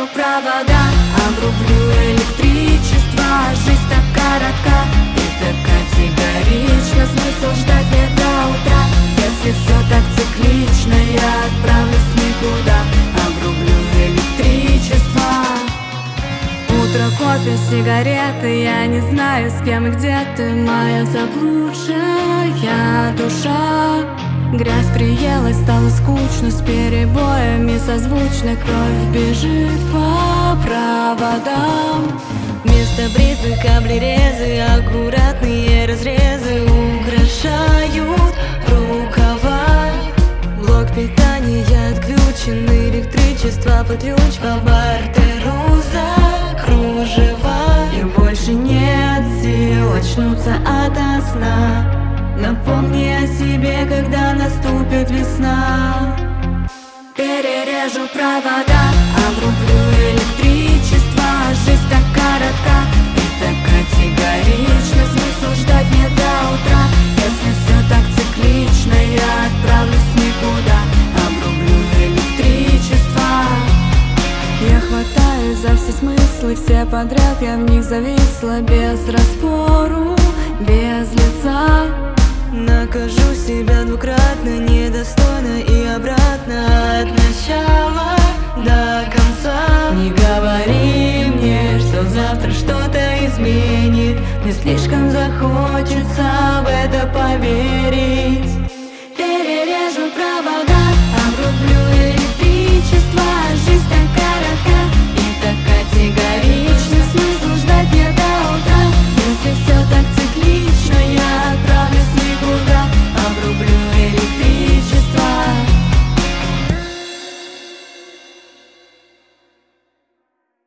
Перережу провода, обрублю электричество. Жизнь так коротка и так категорично. Смысл ждать не до утра. Если все так циклично, я отправлюсь никуда. Обрублю электричество. Утро, кофе, сигареты. Я не знаю, с кем и где ты, моя заблудшая душа. Грязь приелась, стало скучно, с перебоями созвучно. Кровь бежит по проводам. Вместо бритвы каблерезы, аккуратные разрезы украшают рукава. Блок питания отключен, электричество под ключ по бартеру за кружева. И больше нет сил очнуться ото сна. Напомни о себе, когда наступит весна. Перережу провода, обрублю электричество. Жизнь так коротка и так категорично. Смысл ждать не до утра. Если все так циклично, я отправлюсь никуда. Обрублю электричество. Я хватаюсь за все смыслы, все подряд, я в них зависла. Без разбору, без лица. Накажу себя двукратно, недостойно и обратно. От начала до конца. Не говори мне, что завтра что-то изменит. Мне слишком захочется в это поверить.